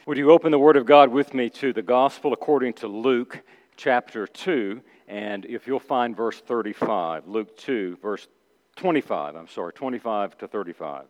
Would you open the Word of God with me to the Gospel according to Luke chapter 2, and if you'll find verse 35, Luke 2, verse 25 to 35.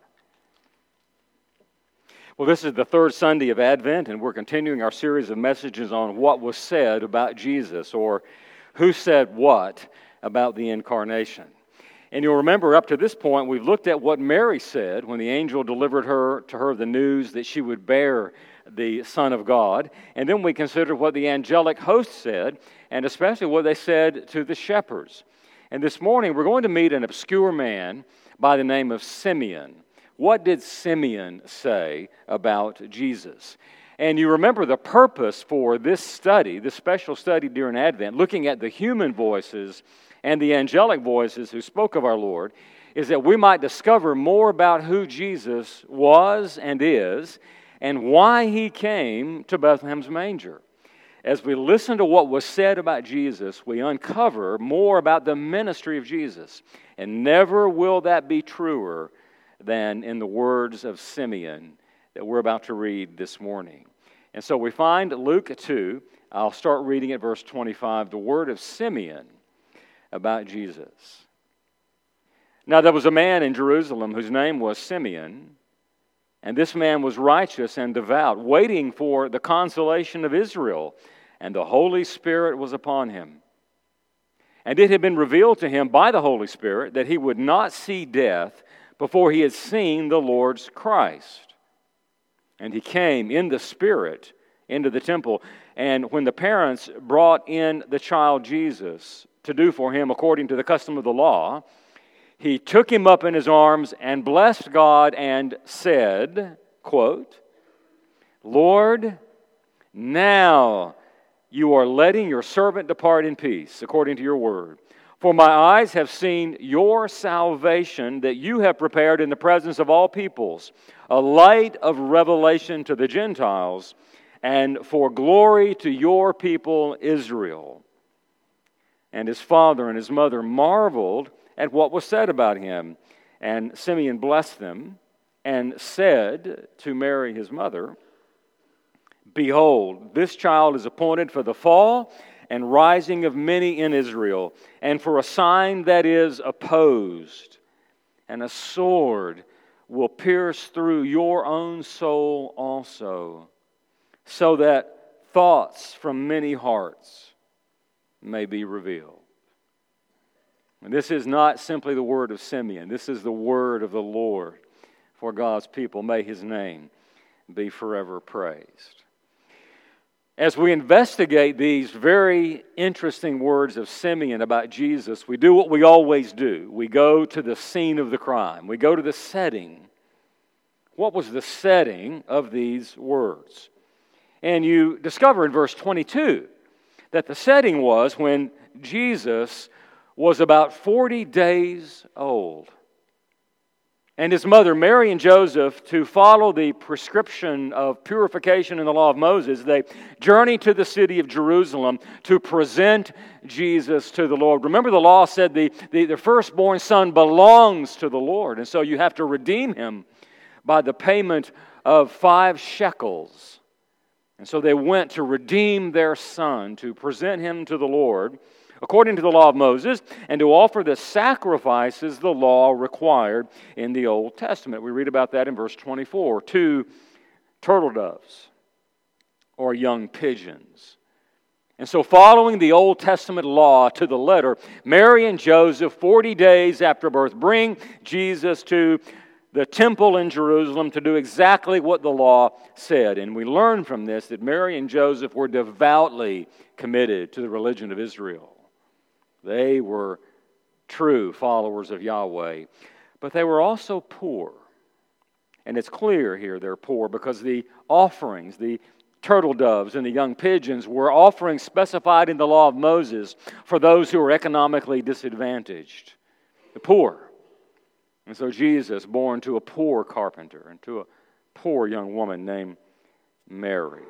Well, this is the third Sunday of Advent, and we're continuing our series of messages on what was said about Jesus, or who said what about the Incarnation. And you'll remember up to this point, we've looked at what Mary said when the angel delivered to her the news that she would bear the Son of God. And then we considered what the angelic host said, and especially what they said to the shepherds. And this morning, we're going to meet an obscure man by the name of Simeon. What did Simeon say about Jesus? And you remember the purpose for this study, this special study during Advent, looking at the human voices and the angelic voices who spoke of our Lord, is that we might discover more about who Jesus was and is, and why he came to Bethlehem's manger. As we listen to what was said about Jesus, we uncover more about the ministry of Jesus. And never will that be truer than in the words of Simeon that we're about to read this morning. And so we find Luke 2, I'll start reading at verse 25, the word of Simeon about Jesus. Now there was a man in Jerusalem whose name was Simeon, and this man was righteous and devout, waiting for the consolation of Israel, and the Holy Spirit was upon him. And it had been revealed to him by the Holy Spirit that he would not see death before he had seen the Lord's Christ. And he came in the Spirit into the temple, and when the parents brought in the child Jesus to do for him according to the custom of the law, he took him up in his arms and blessed God and said, quote, "Lord, now you are letting your servant depart in peace, according to your word. For my eyes have seen your salvation that you have prepared in the presence of all peoples, a light of revelation to the Gentiles, and for glory to your people Israel." And his father and his mother marveled at what was said about him. And Simeon blessed them and said to Mary his mother, "Behold, this child is appointed for the fall and rising of many in Israel, and for a sign that is opposed. And a sword will pierce through your own soul also, so that thoughts from many hearts may be revealed." And this is not simply the word of Simeon. This is the word of the Lord for God's people. May his name be forever praised. As we investigate these very interesting words of Simeon about Jesus, we do what we always do. We go to the scene of the crime. We go to the setting. What was the setting of these words? And you discover in verse 22 that the setting was when Jesus was about 40 days old. And his mother, Mary and Joseph, to follow the prescription of purification in the law of Moses, they journeyed to the city of Jerusalem to present Jesus to the Lord. Remember, the law said the firstborn son belongs to the Lord, and so you have to redeem him by the payment of 5 shekels. And so they went to redeem their son, to present him to the Lord, according to the law of Moses, and to offer the sacrifices the law required in the Old Testament. We read about that in verse 24. 2 turtle doves, or young pigeons. And so following the Old Testament law to the letter, Mary and Joseph, 40 days after birth, bring Jesus to the temple in Jerusalem to do exactly what the law said. And we learn from this that Mary and Joseph were devoutly committed to the religion of Israel. They were true followers of Yahweh, but they were also poor. And it's clear here they're poor because the offerings, the turtle doves and the young pigeons, were offerings specified in the law of Moses for those who were economically disadvantaged, the poor. And so Jesus, born to a poor carpenter and to a poor young woman named Mary.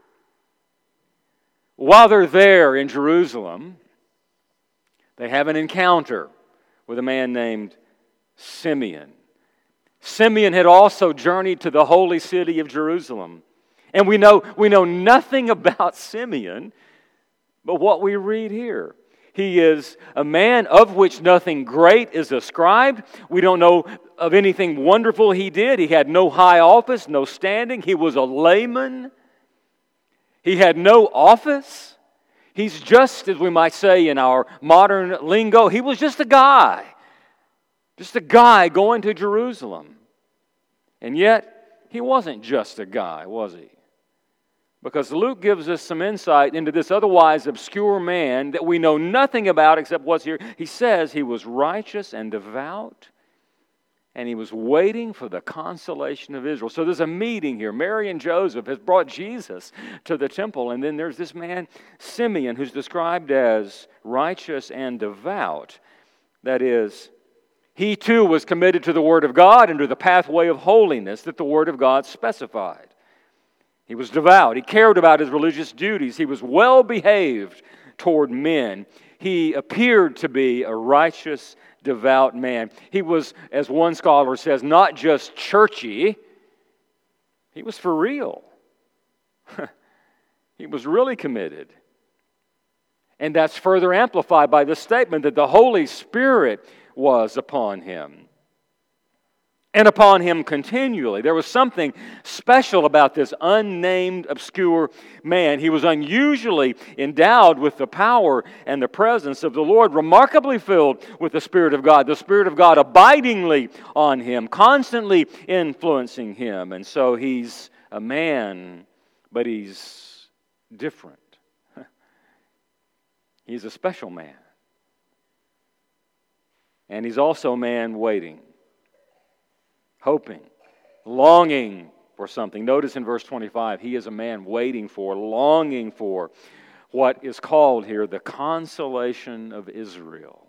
While they're there in Jerusalem, they have an encounter with a man named Simeon. Simeon had also journeyed to the holy city of Jerusalem. And we know nothing about Simeon but what we read here. He is a man of which nothing great is ascribed. We don't know of anything wonderful he did. He had no high office, no standing. He was a layman. He had no office. He's just, as we might say in our modern lingo, he was just a guy. Just a guy going to Jerusalem. And yet, he wasn't just a guy, was he? Because Luke gives us some insight into this otherwise obscure man that we know nothing about except what's here. He says he was righteous and devout, and he was waiting for the consolation of Israel. So there's a meeting here. Mary and Joseph has brought Jesus to the temple, and then there's this man, Simeon, who's described as righteous and devout. That is, he too was committed to the Word of God and to the pathway of holiness that the Word of God specified. He was devout. He cared about his religious duties. He was well behaved toward men. He appeared to be a righteous, devout man. He was, as one scholar says, not just churchy. He was for real. He was really committed. And that's further amplified by the statement that the Holy Spirit was upon him. And upon him continually. There was something special about this unnamed, obscure man. He was unusually endowed with the power and the presence of the Lord, remarkably filled with the Spirit of God abidingly on him, constantly influencing him. And so he's a man, but he's different. He's a special man. And he's also a man waiting. Hoping, longing for something. Notice in verse 25, he is a man waiting for, longing for what is called here the consolation of Israel.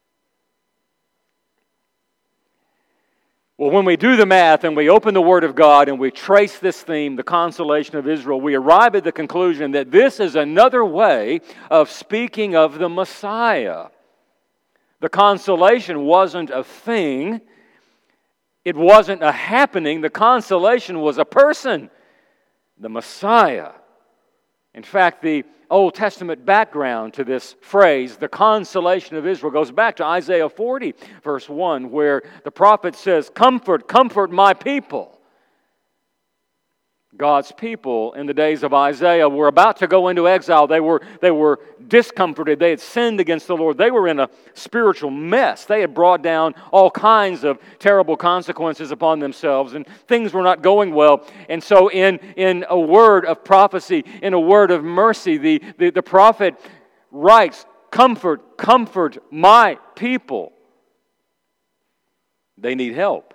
Well, when we do the math and we open the Word of God and we trace this theme, the consolation of Israel, we arrive at the conclusion that this is another way of speaking of the Messiah. The consolation wasn't a thing. It wasn't a happening. The consolation was a person, the Messiah. In fact, the Old Testament background to this phrase, the consolation of Israel, goes back to Isaiah 40, verse 1, where the prophet says, "Comfort, comfort my people." God's people in the days of Isaiah were about to go into exile. They were discomforted. They had sinned against the Lord. They were in a spiritual mess. They had brought down all kinds of terrible consequences upon themselves, and things were not going well. And so in a word of prophecy, in a word of mercy, the prophet writes, "Comfort, comfort my people." They need help.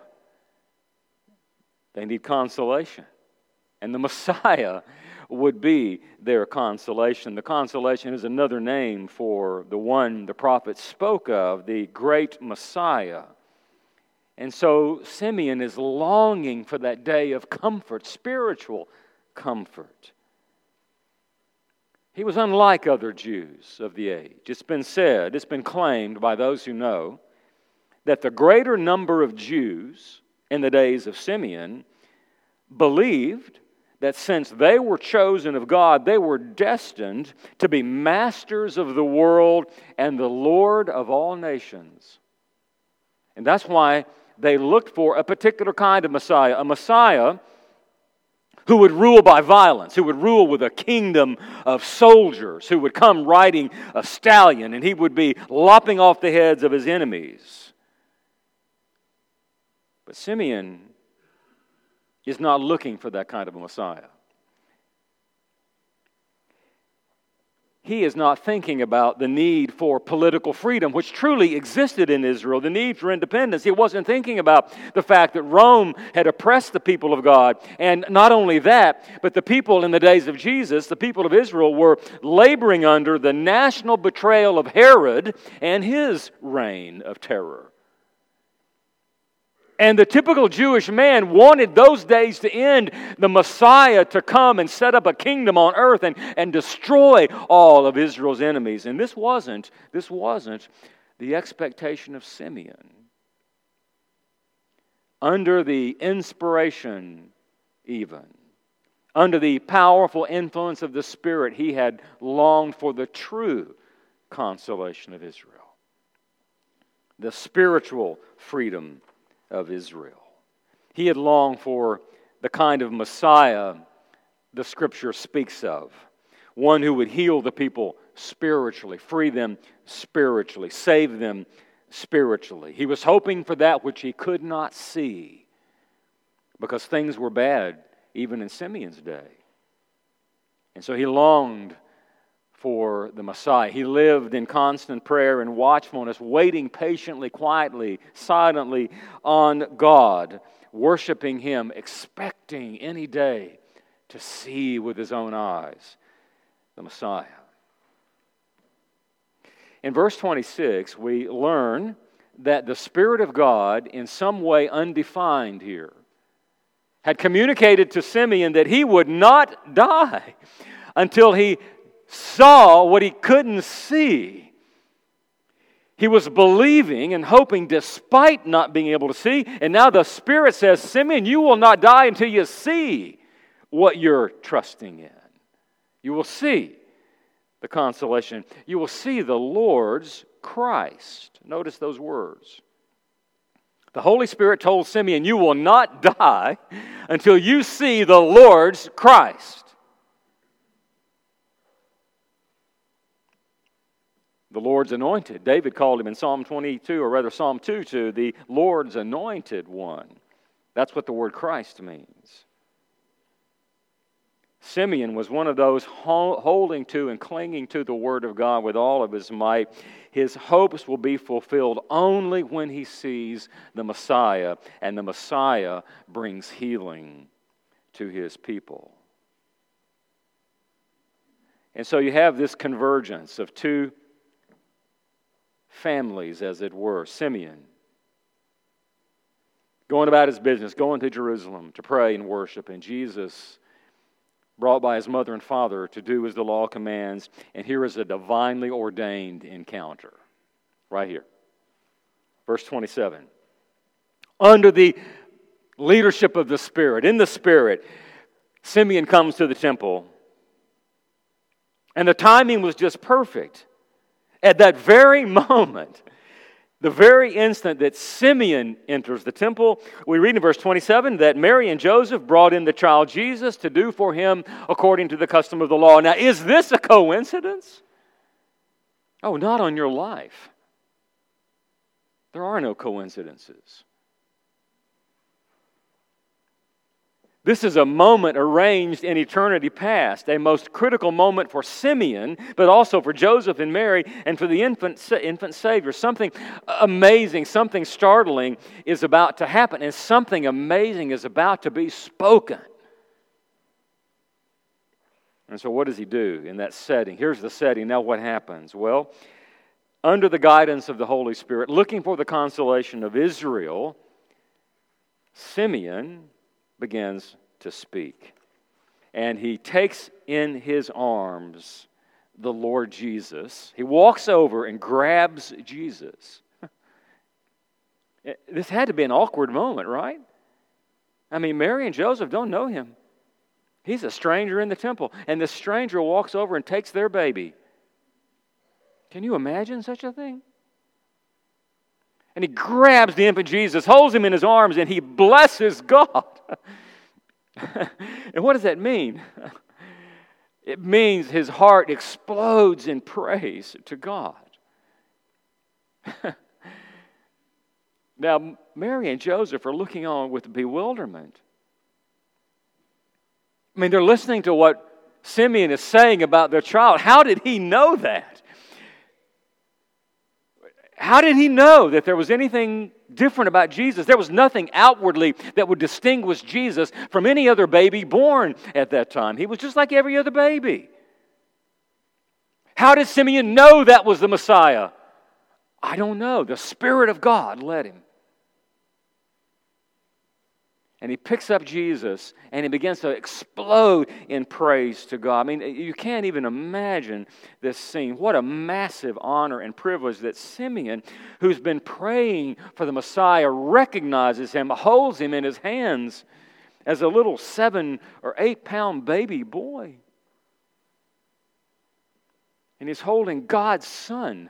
They need consolation. And the Messiah would be their consolation. The consolation is another name for the one the prophet spoke of, the great Messiah. And so Simeon is longing for that day of comfort, spiritual comfort. He was unlike other Jews of the age. It's been said, it's been claimed by those who know, that the greater number of Jews in the days of Simeon believed that since they were chosen of God, they were destined to be masters of the world and the Lord of all nations. And that's why they looked for a particular kind of Messiah, a Messiah who would rule by violence, who would rule with a kingdom of soldiers, who would come riding a stallion, and he would be lopping off the heads of his enemies. But Simeon is not looking for that kind of a Messiah. He is not thinking about the need for political freedom, which truly existed in Israel, the need for independence. He wasn't thinking about the fact that Rome had oppressed the people of God. And not only that, but the people in the days of Jesus, the people of Israel, were laboring under the national betrayal of Herod and his reign of terror. And the typical Jewish man wanted those days to end, the Messiah to come and set up a kingdom on earth and destroy all of Israel's enemies. And this wasn't the expectation of Simeon. Under the inspiration, even, Under the powerful influence of the Spirit, he had longed for the true consolation of Israel, the spiritual freedom of Israel. He had longed for the kind of Messiah the Scripture speaks of, one who would heal the people spiritually, free them spiritually, save them spiritually. He was hoping for that which he could not see, because things were bad even in Simeon's day. And so he longed for the Messiah. He lived in constant prayer and watchfulness, waiting patiently, quietly, silently on God, worshiping Him, expecting any day to see with his own eyes the Messiah. In verse 26, we learn that the Spirit of God, in some way undefined here, had communicated to Simeon that he would not die until he saw what he couldn't see. He was believing and hoping despite not being able to see, and now the Spirit says, Simeon, you will not die until you see what you're trusting in. You will see the consolation. You will see the Lord's Christ. Notice those words. The Holy Spirit told Simeon, you will not die until you see the Lord's Christ. The Lord's anointed. David called him in Psalm 22, or rather Psalm 2, the Lord's anointed one. That's what the word Christ means. Simeon was one of those holding to and clinging to the Word of God with all of his might. His hopes will be fulfilled only when he sees the Messiah, and the Messiah brings healing to his people. And so you have this convergence of two families, as it were. Simeon, going about his business, going to Jerusalem to pray and worship, and Jesus, brought by his mother and father to do as the law commands. And here is a divinely ordained encounter. Right here. Verse 27. Under the leadership of the Spirit, in the Spirit, Simeon comes to the temple. And the timing was just perfect. At that very moment, the very instant that Simeon enters the temple, we read in verse 27 that Mary and Joseph brought in the child Jesus to do for him according to the custom of the law. Now, is this a coincidence? Oh, not on your life. There are no coincidences. This is a moment arranged in eternity past, a most critical moment for Simeon, but also for Joseph and Mary and for the infant Savior. Something amazing, something startling is about to happen, and something amazing is about to be spoken. And so what does he do in that setting? Here's the setting. Now what happens? Well, under the guidance of the Holy Spirit, looking for the consolation of Israel, Simeon begins to speak. And he takes in his arms the Lord Jesus. He walks over and grabs Jesus. This had to be an awkward moment, right? I mean, Mary and Joseph don't know him. He's a stranger in the temple. And the stranger walks over and takes their baby. Can you imagine such a thing? And he grabs the infant Jesus, holds him in his arms, and he blesses God. And what does that mean? It means his heart explodes in praise to God. Now, Mary and Joseph are looking on with bewilderment. I mean, they're listening to what Simeon is saying about their child. How did he know that? How did he know that there was anything different about Jesus? There was nothing outwardly that would distinguish Jesus from any other baby born at that time. He was just like every other baby. How did Simeon know that was the Messiah? I don't know. The Spirit of God led him. And he picks up Jesus and he begins to explode in praise to God. I mean, you can't even imagine this scene. What a massive honor and privilege that Simeon, who's been praying for the Messiah, recognizes him, holds him in his hands, as a little 7 or 8 pound baby boy. And he's holding God's Son,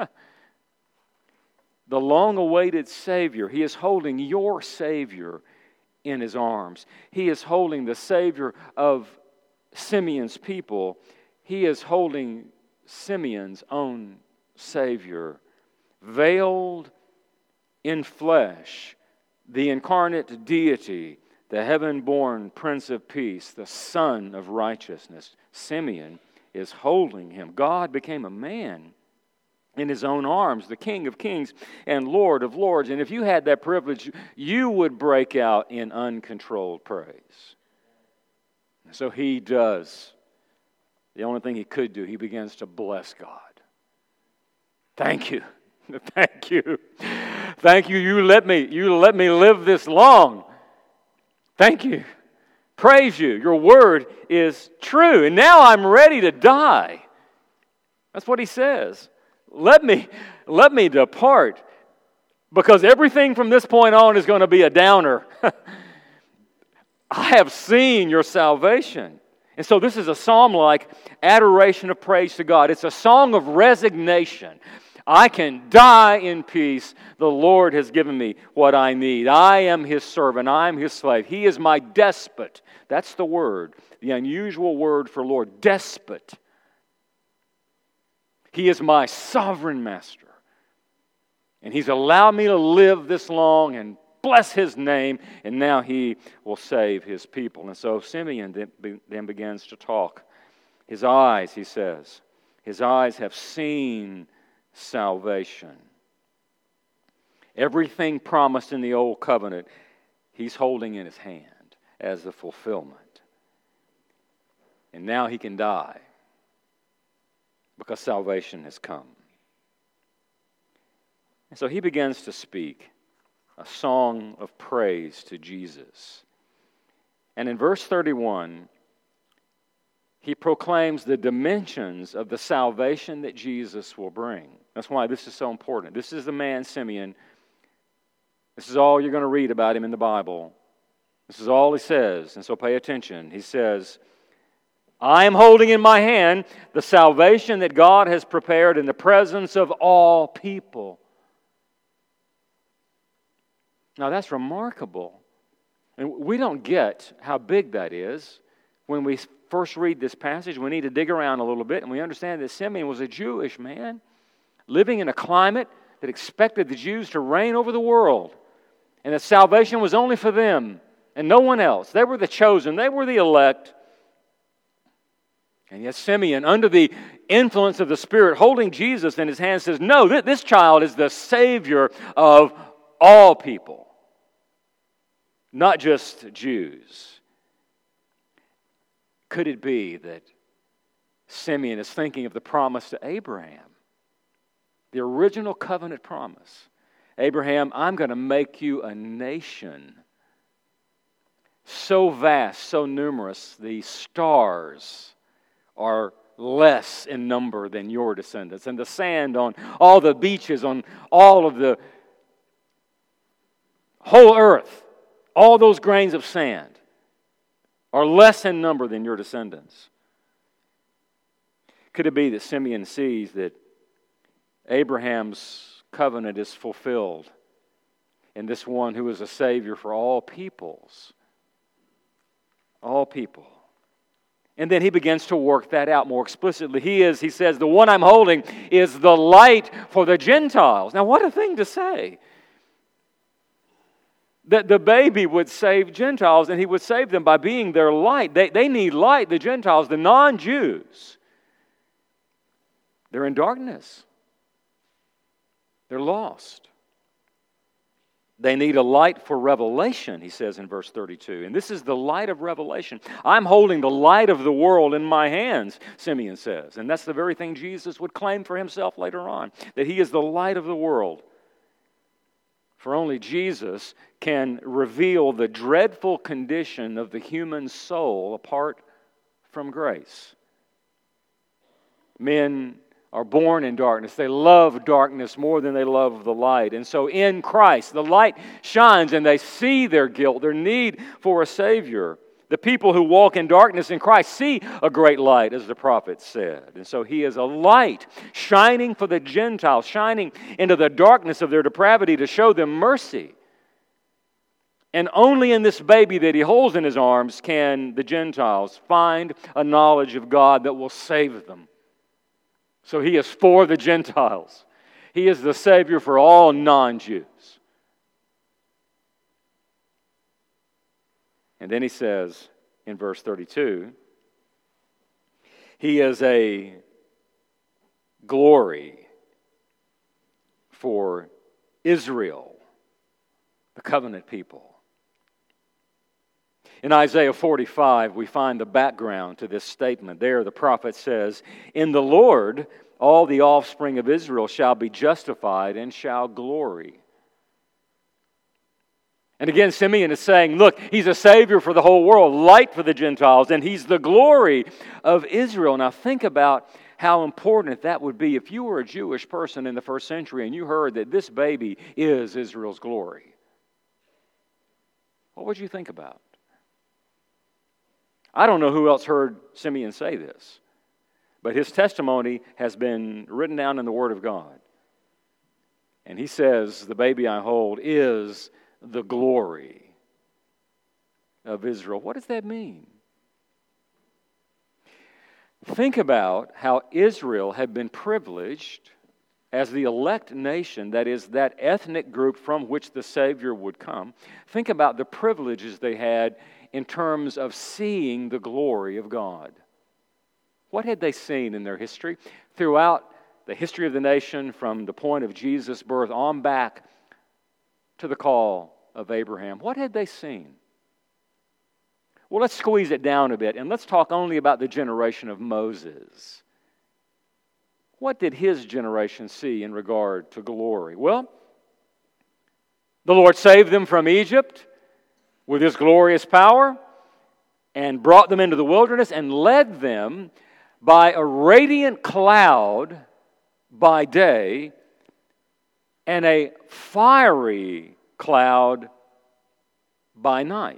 the long-awaited Savior. He is holding your Savior in his arms. He is holding the Savior of Simeon's people. He is holding Simeon's own Savior, veiled in flesh, the incarnate deity, the heaven-born Prince of Peace, the Son of Righteousness. Simeon is holding him. God became a man in his own arms, the King of Kings and Lord of Lords. And if you had that privilege, you would break out in uncontrolled praise. So he does. The only thing he could do, he begins to bless God. Thank you. Thank you. Thank you. You let me live this long. Thank you. Praise you. Your word is true. And now I'm ready to die. That's what he says. Let me depart, because everything from this point on is going to be a downer. I have seen your salvation. And so this is a psalm-like adoration of praise to God. It's a song of resignation. I can die in peace. The Lord has given me what I need. I am His servant. I am His slave. He is my despot. That's the word, the unusual word for Lord, despot. He is my sovereign master. And He's allowed me to live this long and bless His name, and now He will save His people. And so Simeon then begins to talk. His eyes, he says, his eyes have seen salvation. Everything promised in the Old Covenant, he's holding in his hand as the fulfillment. And now he can die because salvation has come. And so he begins to speak a song of praise to Jesus. And in verse 31, he proclaims the dimensions of the salvation that Jesus will bring. That's why this is so important. This is the man, Simeon. This is all you're going to read about him in the Bible. This is all he says, and so pay attention. He says, I am holding in my hand the salvation that God has prepared in the presence of all people. Now that's remarkable. And we don't get how big that is. When we first read this passage, we need to dig around a little bit, and we understand that Simeon was a Jewish man living in a climate that expected the Jews to reign over the world, and that salvation was only for them and no one else. They were the chosen. They were the elect. And yet Simeon, under the influence of the Spirit, holding Jesus in his hand, says, no, this child is the Savior of all people, not just Jews. Could it be that Simeon is thinking of the promise to Abraham? The original covenant promise. Abraham, I'm going to make you a nation so vast, so numerous, the stars are less in number than your descendants. And the sand on all the beaches, on all of the whole earth, all those grains of sand are less in number than your descendants. Could it be that Simeon sees that Abraham's covenant is fulfilled in this one who is a Savior for all peoples? All people. And then he begins to work that out more explicitly. He says, the one I'm holding is the light for the Gentiles. Now, what a thing to say. That the baby would save Gentiles, and he would save them by being their light. They need light, the Gentiles, the non-Jews. They're in darkness. They're lost. They need a light for revelation, he says in verse 32. And this is the light of revelation. I'm holding the light of the world in my hands, Simeon says. And that's the very thing Jesus would claim for himself later on, that he is the light of the world. For only Jesus can reveal the dreadful condition of the human soul apart from grace. Men are born in darkness. They love darkness more than they love the light. And so in Christ, the light shines and they see their guilt, their need for a Savior. The people who walk in darkness in Christ see a great light, as the prophet said. And so He is a light shining for the Gentiles, shining into the darkness of their depravity to show them mercy. And only in this baby that He holds in His arms can the Gentiles find a knowledge of God that will save them. So He is for the Gentiles. He is the Savior for all non-Jews. And then He says in verse 32, He is a glory for Israel, the covenant people. In Isaiah 45, we find the background to this statement. There, the prophet says, "In the Lord, all the offspring of Israel shall be justified and shall glory." And again, Simeon is saying, look, He's a Savior for the whole world, light for the Gentiles, and He's the glory of Israel. Now think about how important that would be if you were a Jewish person in the first century and you heard that this baby is Israel's glory. What would you think about? I don't know who else heard Simeon say this, but his testimony has been written down in the Word of God. And he says, the baby I hold is the glory of Israel. What does that mean? Think about how Israel had been privileged as the elect nation, that is, that ethnic group from which the Savior would come. Think about the privileges they had in terms of seeing the glory of God. What had they seen in their history? Throughout the history of the nation, from the point of Jesus' birth on back to the call of Abraham, what had they seen? Well, let's squeeze it down a bit and let's talk only about the generation of Moses. What did his generation see in regard to glory? Well, the Lord saved them from Egypt with His glorious power and brought them into the wilderness and led them by a radiant cloud by day and a fiery cloud by night.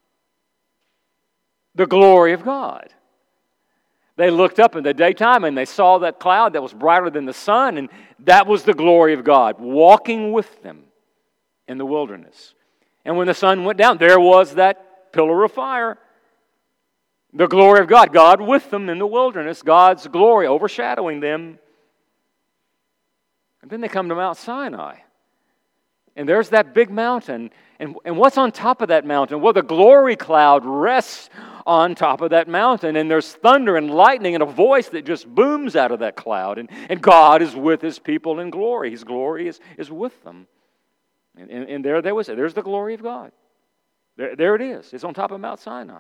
The glory of God. They looked up in the daytime and they saw that cloud that was brighter than the sun, and that was the glory of God walking with them in the wilderness. And when the sun went down, there was that pillar of fire. The glory of God, God with them in the wilderness, God's glory overshadowing them. And then they come to Mount Sinai. And there's that big mountain. And what's on top of that mountain? Well, the glory cloud rests on top of that mountain. And there's thunder and lightning and a voice that just booms out of that cloud. And God is with His people in glory. His glory is with them. And there's the glory of God. There it is. It's on top of Mount Sinai.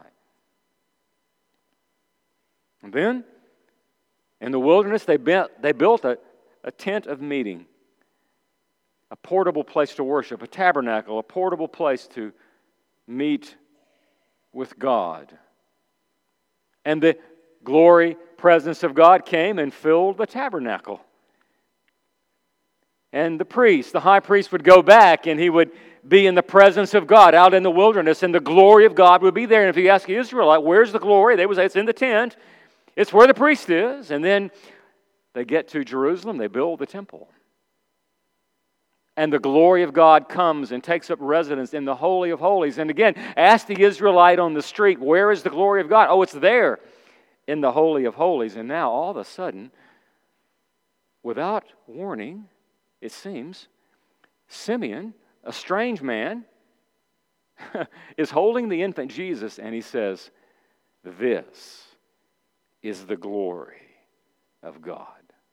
And then, in the wilderness, they built a tent of meeting. A portable place to worship, a tabernacle, a portable place to meet with God. And the glory, presence of God came and filled the tabernacle. And the high priest would go back and he would be in the presence of God out in the wilderness, and the glory of God would be there. And if you ask an Israelite, where's the glory? They would say, it's in the tent. It's where the priest is. And then they get to Jerusalem, they build the temple. And the glory of God comes and takes up residence in the Holy of Holies. And again, ask the Israelite on the street, where is the glory of God? Oh, it's there in the Holy of Holies. And now, all of a sudden, without warning, it seems, Simeon, a strange man, is holding the infant Jesus, and he says, this is the glory of God.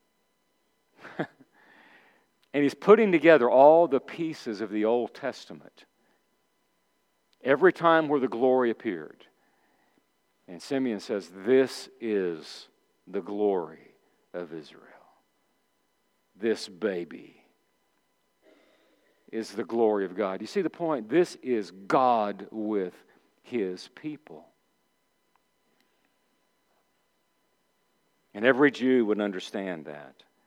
And he's putting together all the pieces of the Old Testament. Every time where the glory appeared. And Simeon says, this is the glory of Israel. This baby is the glory of God. You see the point? This is God with His people. And every Jew would understand that.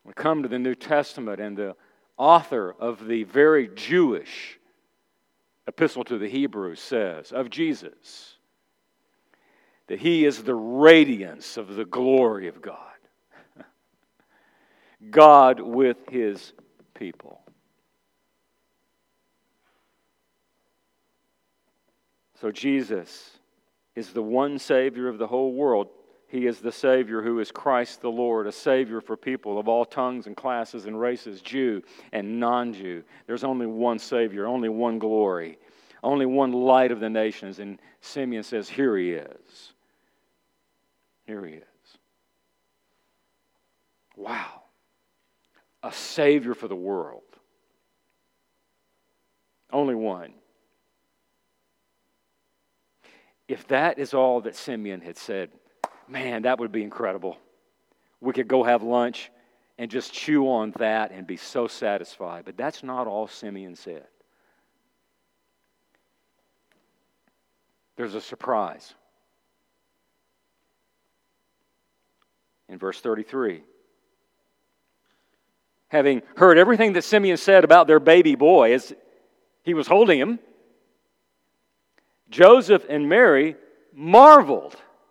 We come to the New Testament, and the author of the very Jewish epistle to the Hebrews says of Jesus that He is the radiance of the glory of God. God with His people. So Jesus is the one Savior of the whole world. He is the Savior who is Christ the Lord, a Savior for people of all tongues and classes and races, Jew and non-Jew. There's only one Savior, only one glory, only one light of the nations. And Simeon says, here He is. Here He is. Wow. A Savior for the world. Only one. If that is all that Simeon had said, man, that would be incredible. We could go have lunch and just chew on that and be so satisfied. But that's not all Simeon said. There's a surprise. In verse 33. Having heard everything that Simeon said about their baby boy as he was holding him, Joseph and Mary marveled.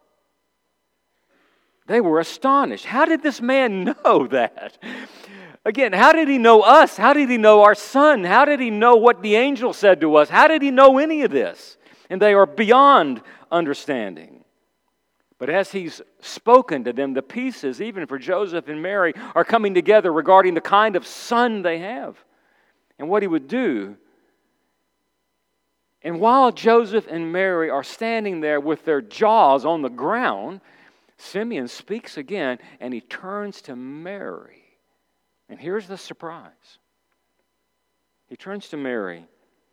They were astonished. How did this man know that? Again, how did he know us? How did he know our son? How did he know what the angel said to us? How did he know any of this? And they are beyond understanding. But as he's spoken to them, the pieces, even for Joseph and Mary, are coming together regarding the kind of son they have and what he would do. And while Joseph and Mary are standing there with their jaws on the ground, Simeon speaks again, and he turns to Mary. And here's the surprise. He turns to Mary.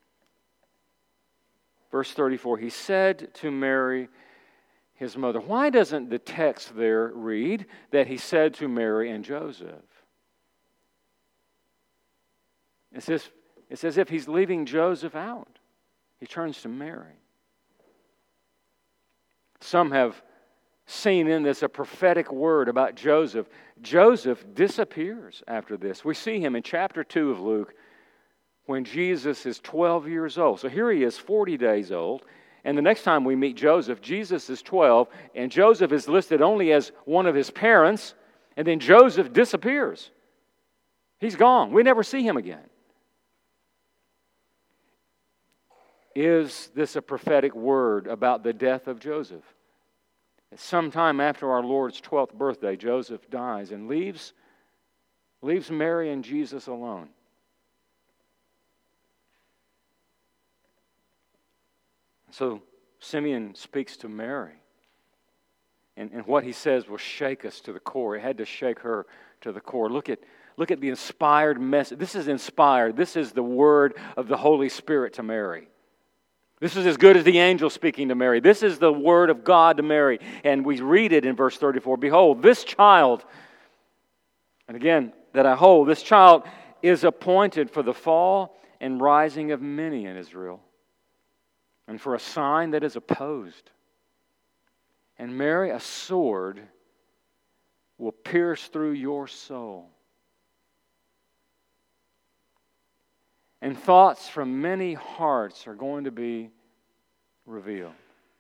Verse 34, he said to Mary, his mother. Why doesn't the text there read that he said to Mary and Joseph? It's as if he's leaving Joseph out. He turns to Mary. Some have seen in this a prophetic word about Joseph. Joseph disappears after this. We see him in chapter 2 of Luke when Jesus is 12 years old. So here he is, 40 days old. And the next time we meet Joseph, Jesus is 12, and Joseph is listed only as one of his parents, and then Joseph disappears. He's gone. We never see him again. Is this a prophetic word about the death of Joseph? Sometime after our Lord's 12th birthday, Joseph dies and leaves Mary and Jesus alone. So Simeon speaks to Mary. And what he says will shake us to the core. It had to shake her to the core. Look at the inspired message. This is inspired. This is the word of the Holy Spirit to Mary. This is as good as the angel speaking to Mary. This is the word of God to Mary. And we read it in verse 34. Behold, this child, and again, that I hold, this child is appointed for the fall and rising of many in Israel, and for a sign that is opposed. And Mary, a sword will pierce through your soul, and thoughts from many hearts are going to be revealed.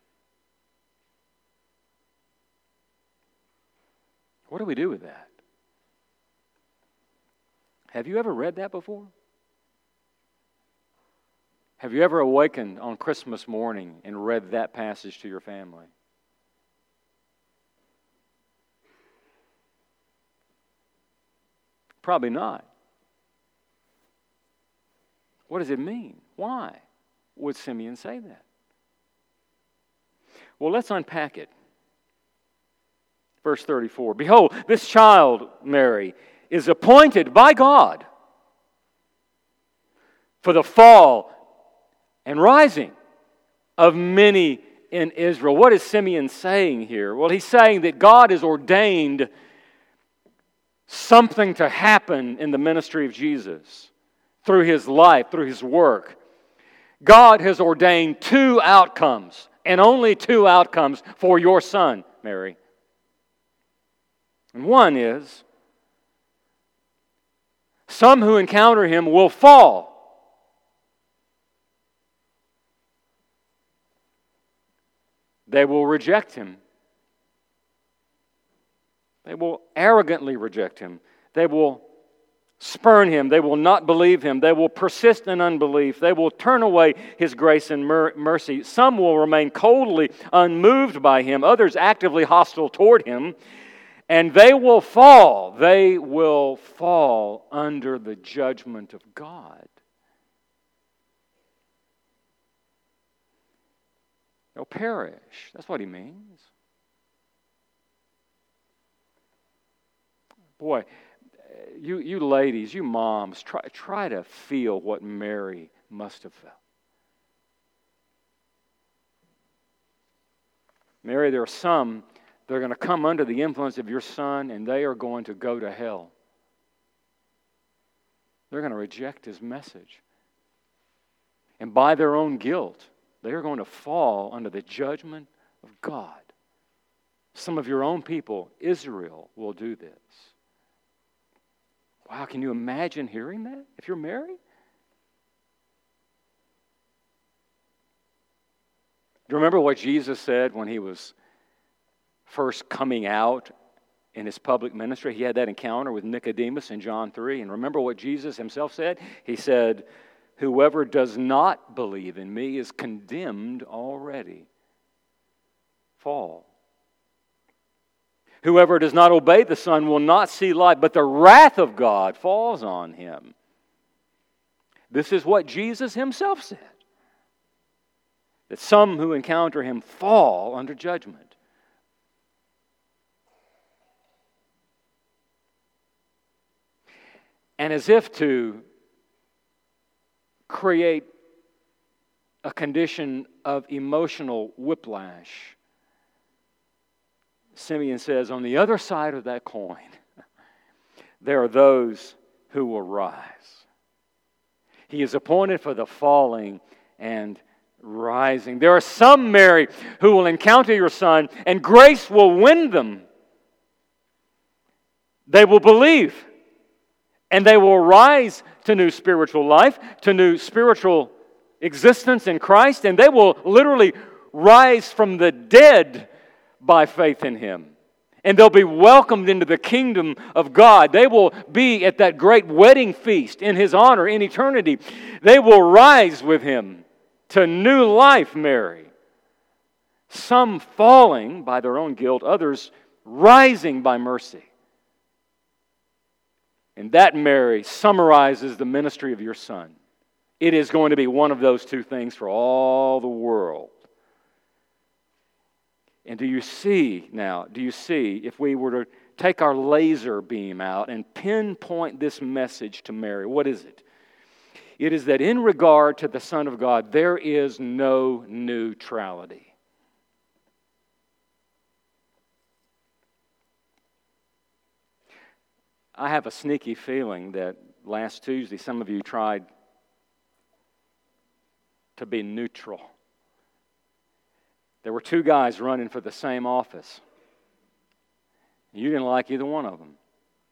What do we do with that? Have you ever read that before? Have you ever awakened on Christmas morning and read that passage to your family? Probably not. What does it mean? Why would Simeon say that? Well, let's unpack it. Verse 34. Behold, this child, Mary, is appointed by God for the fall and rising of many in Israel. What is Simeon saying here? Well, he's saying that God has ordained something to happen in the ministry of Jesus. Through His life, through His work. God has ordained two outcomes, and only two outcomes for your son, Mary. And one is Some who encounter him will fall. They will reject him. They will arrogantly reject him. They will spurn him. They will not believe him. They will persist in unbelief. They will turn away his grace and mercy. Some will remain coldly unmoved by him. Others actively hostile toward him. And they will fall. They will fall under the judgment of God. They'll perish. That's what he means. Boy, you ladies, you moms, try to feel what Mary must have felt. Mary, there are some that are going to come under the influence of your son, and they are going to go to hell. They're going to reject his message. And by their own guilt, they are going to fall under the judgment of God. Some of your own people, Israel, will do this. Wow, can you imagine hearing that if you're Mary? Do you remember what Jesus said when he was first coming out in his public ministry? He had that encounter with Nicodemus in John 3. And remember what Jesus himself said? He said, "Whoever does not believe in me is condemned already." Fall. Whoever does not obey the Son will not see life, but the wrath of God falls on him. This is what Jesus himself said. That some who encounter him fall under judgment. And as if to create a condition of emotional whiplash, Simeon says, on the other side of that coin, there are those who will rise. He is appointed for the falling and rising. There are some, Mary, who will encounter your son, and grace will win them. They will believe, and they will rise to new spiritual life, to new spiritual existence in Christ, and they will literally rise from the dead by faith in him. And they'll be welcomed into the kingdom of God. They will be at that great wedding feast in his honor in eternity. They will rise with him to new life, Mary. Some falling by their own guilt, others rising by mercy. And that, Mary, summarizes the ministry of your son. It is going to be one of those two things for all the world. And do you see, if we were to take our laser beam out and pinpoint this message to Mary, what is it? It is that in regard to the Son of God, there is no neutrality. I have a sneaky feeling that last Tuesday some of you tried to be neutral. There were two guys running for the same office. You didn't like either one of them.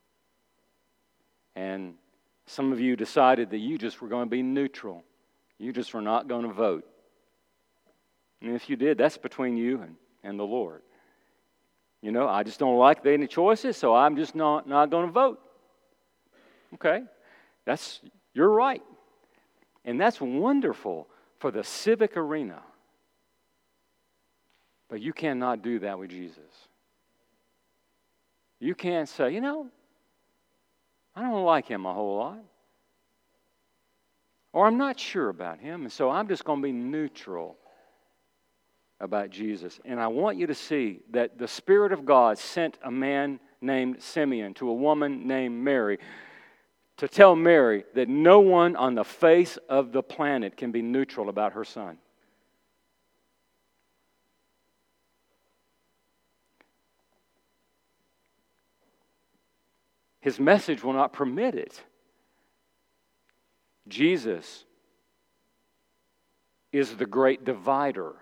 And some of you decided that you just were going to be neutral. You just were not going to vote. And if you did, that's between you and the Lord. You know, I just don't like any choices, so I'm just not going to vote. Okay? You're right. And that's wonderful for the civic arena. But you cannot do that with Jesus. You can't say, I don't like him a whole lot. Or I'm not sure about him, and so I'm just going to be neutral about Jesus. And I want you to see that the Spirit of God sent a man named Simeon to a woman named Mary to tell Mary that no one on the face of the planet can be neutral about her son. His message will not permit it. Jesus is the great divider.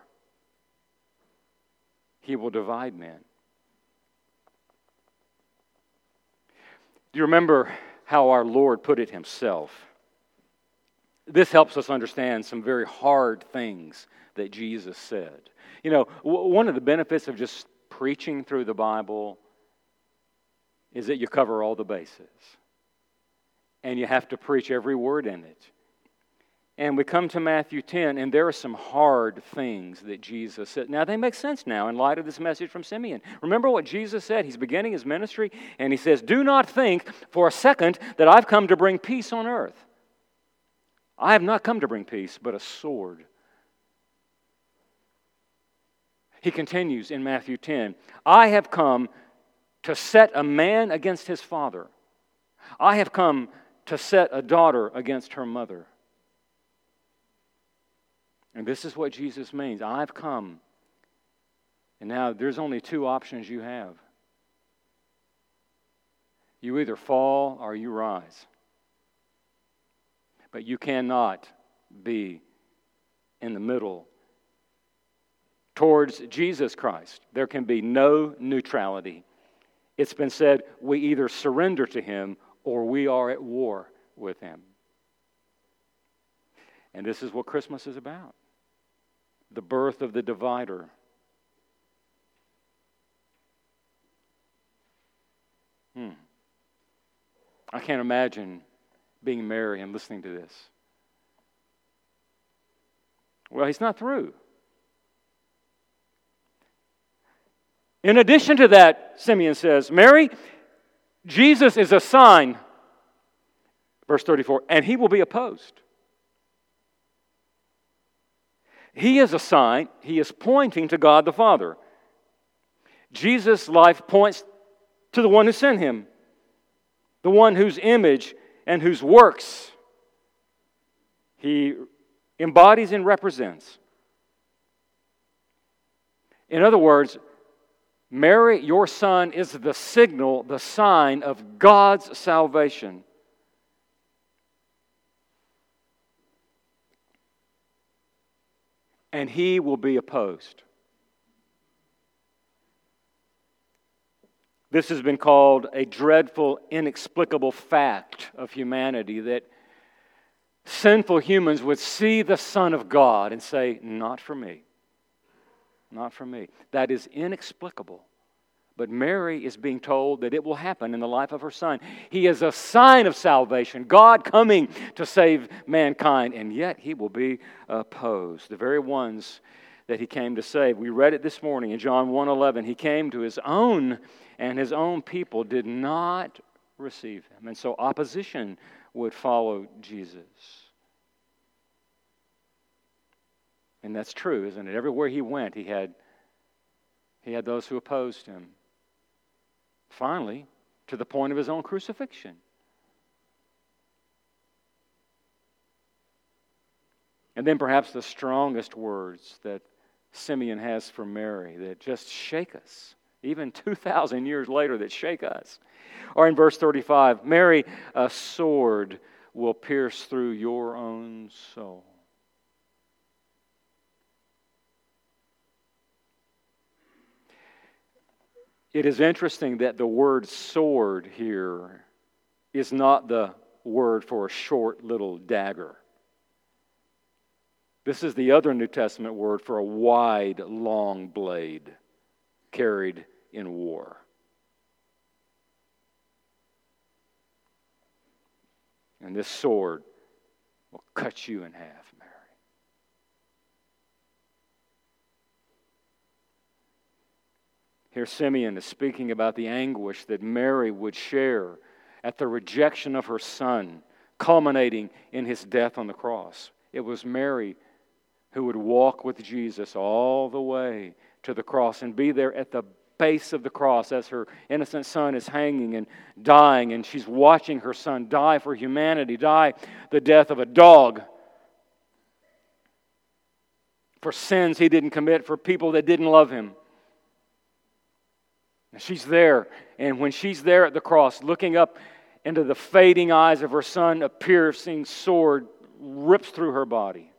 He will divide men. Do you remember how our Lord put it himself. This helps us understand some very hard things that Jesus said. You know, one of the benefits of just preaching through the Bible is that you cover all the bases. And you have to preach every word in it. And we come to Matthew 10, and there are some hard things that Jesus said. Now, they make sense now in light of this message from Simeon. Remember what Jesus said? He's beginning his ministry, and he says, "Do not think for a second that I've come to bring peace on earth. I have not come to bring peace, but a sword." He continues in Matthew 10, "I have come to set a man against his father. I have come to set a daughter against her mother." And this is what Jesus means. I've come. And now there's only two options you have. You either fall or you rise. But you cannot be in the middle. Towards Jesus Christ, there can be no neutrality. It's been said we either surrender to him or we are at war with him. And this is what Christmas is about. The birth of the divider. I can't imagine being Mary and listening to this. Well, he's not through. In addition to that, Simeon says, "Mary, Jesus is a sign," verse 34, "and he will be opposed." He is a sign. He is pointing to God the Father. Jesus' life points to the one who sent him, the one whose image and whose works he embodies and represents. In other words, Mary, your son, is the signal, the sign of God's salvation. And he will be opposed. This has been called a dreadful, inexplicable fact of humanity, that sinful humans would see the Son of God and say, "Not for me. Not for me." That is inexplicable. But Mary is being told that it will happen in the life of her son. He is a sign of salvation, God coming to save mankind, and yet he will be opposed. The very ones that he came to save. We read it this morning in John 1:11. He came to his own, and his own people did not receive him. And so opposition would follow Jesus. And that's true, isn't it? Everywhere he went, he had those who opposed him. Finally, to the point of his own crucifixion. And then perhaps the strongest words that Simeon has for Mary that just shake us, even 2,000 years later, that shake us, are in verse 35. "Mary, a sword will pierce through your own soul." It is interesting that the word sword here is not the word for a short little dagger. This is the other New Testament word for a wide, long blade carried in war. And this sword will cut you in half, Mary. Here Simeon is speaking about the anguish that Mary would share at the rejection of her son, culminating in his death on the cross. It was Mary who would walk with Jesus all the way to the cross and be there at the base of the cross as her innocent son is hanging and dying, and she's watching her son die for humanity, die the death of a dog, for sins he didn't commit, for people that didn't love him. And she's there, and when she's there at the cross, looking up into the fading eyes of her son, a piercing sword rips through her body.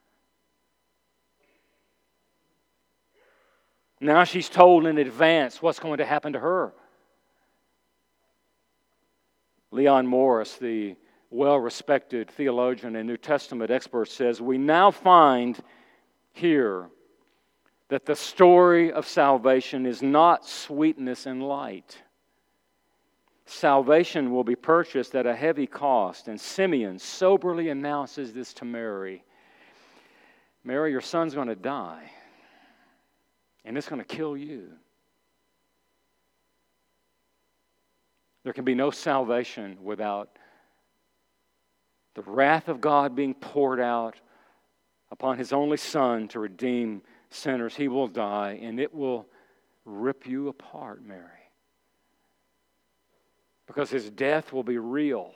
Now she's told in advance what's going to happen to her. Leon Morris, the well-respected theologian and New Testament expert, says, "We now find here that the story of salvation is not sweetness and light. Salvation will be purchased at a heavy cost." And Simeon soberly announces this to Mary. "Mary, your son's going to die, and it's going to kill you. There can be no salvation without the wrath of God being poured out upon His only Son to redeem sinners. He will die, and it will rip you apart, Mary, because His death will be real.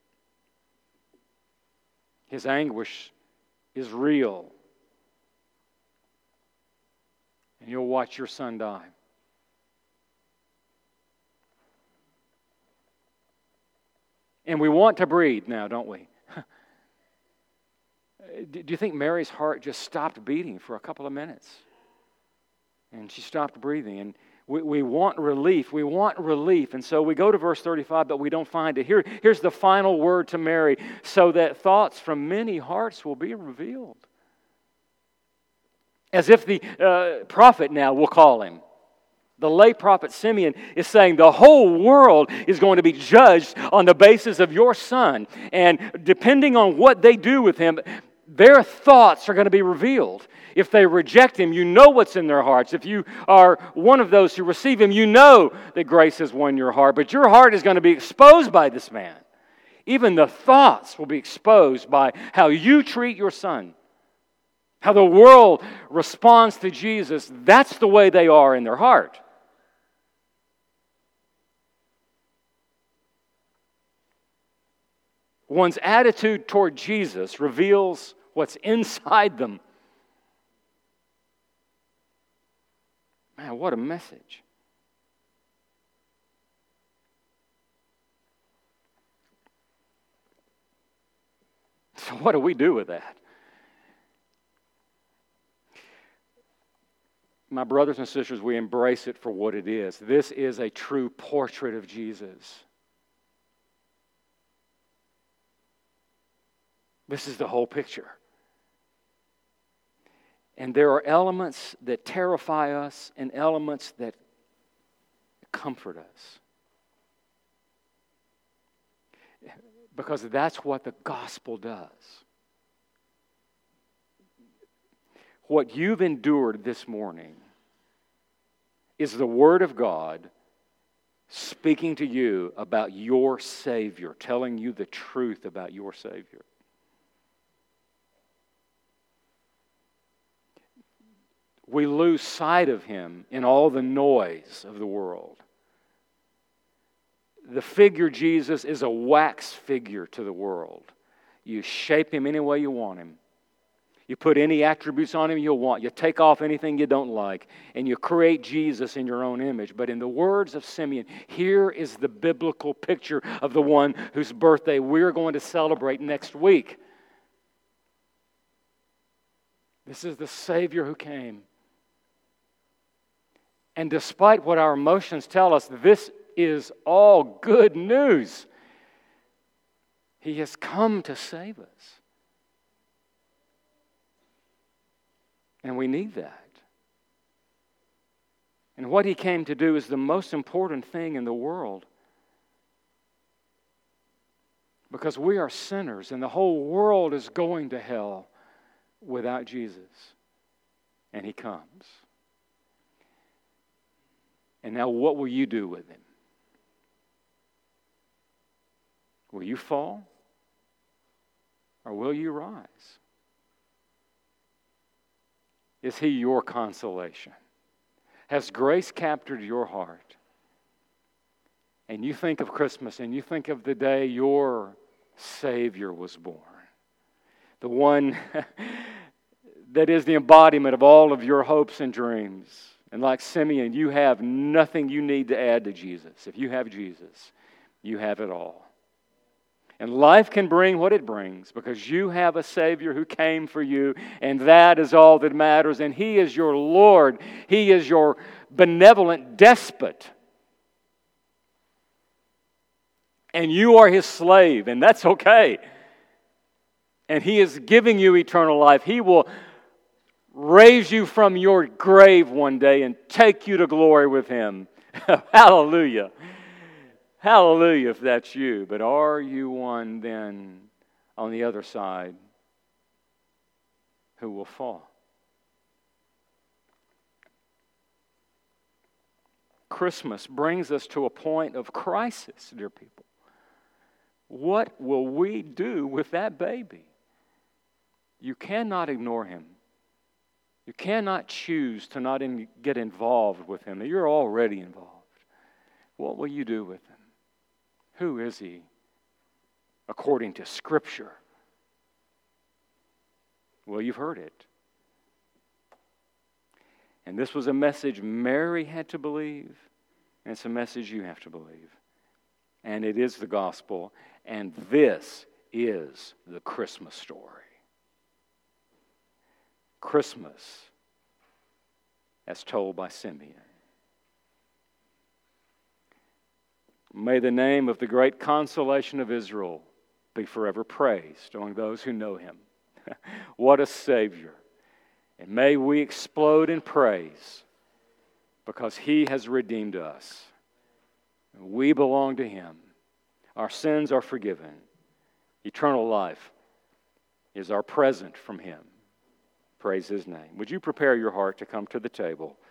His anguish is real. And you'll watch your son die." And we want to breathe now, don't we? Do you think Mary's heart just stopped beating for a couple of minutes? And she stopped breathing. And we want relief. We want relief. And so we go to verse 35, but we don't find it. Here's the final word to Mary: "So that thoughts from many hearts will be revealed." As if the prophet now, we'll call him, the lay prophet Simeon, is saying the whole world is going to be judged on the basis of your son. And depending on what they do with him, their thoughts are going to be revealed. If they reject him, you know what's in their hearts. If you are one of those who receive him, you know that grace has won your heart. But your heart is going to be exposed by this man. Even the thoughts will be exposed by how you treat your son. How the world responds to Jesus. That's the way they are in their heart. One's attitude toward Jesus reveals what's inside them. Man, what a message. So what do we do with that? My brothers and sisters, we embrace it for what it is. This is a true portrait of Jesus. This is the whole picture. And there are elements that terrify us and elements that comfort us. Because that's what the gospel does. What you've endured this morning is the Word of God speaking to you about your Savior, telling you the truth about your Savior. We lose sight of Him in all the noise of the world. The figure Jesus is a wax figure to the world. You shape Him any way you want Him. You put any attributes on Him you want. You take off anything you don't like. And you create Jesus in your own image. But in the words of Simeon, here is the biblical picture of the one whose birthday we're going to celebrate next week. This is the Savior who came. And despite what our emotions tell us, this is all good news. He has come to save us. And we need that. And what He came to do is the most important thing in the world. Because we are sinners and the whole world is going to hell without Jesus. And He comes. And now what will you do with Him? Will you fall? Or will you rise? Is He your consolation? Has grace captured your heart? And you think of Christmas and you think of the day your Savior was born. The one that is the embodiment of all of your hopes and dreams. And like Simeon, you have nothing you need to add to Jesus. If you have Jesus, you have it all. And life can bring what it brings because you have a Savior who came for you, and that is all that matters. And He is your Lord. He is your benevolent despot. And you are His slave, and that's okay. And He is giving you eternal life. He will raise you from your grave one day and take you to glory with Him. Hallelujah. Hallelujah if that's you. But are you one then on the other side who will fall? Christmas brings us to a point of crisis, dear people. What will we do with that baby? You cannot ignore him. You cannot choose to not get involved with him. You're already involved. What will you do with him? Who is he according to Scripture? Well, you've heard it. And this was a message Mary had to believe, and it's a message you have to believe. And it is the gospel, and this is the Christmas story. Christmas as told by Simeon. May the name of the great consolation of Israel be forever praised among those who know him. What a Savior. And may we explode in praise because he has redeemed us. We belong to him. Our sins are forgiven. Eternal life is our present from him. Praise his name. Would you prepare your heart to come to the table?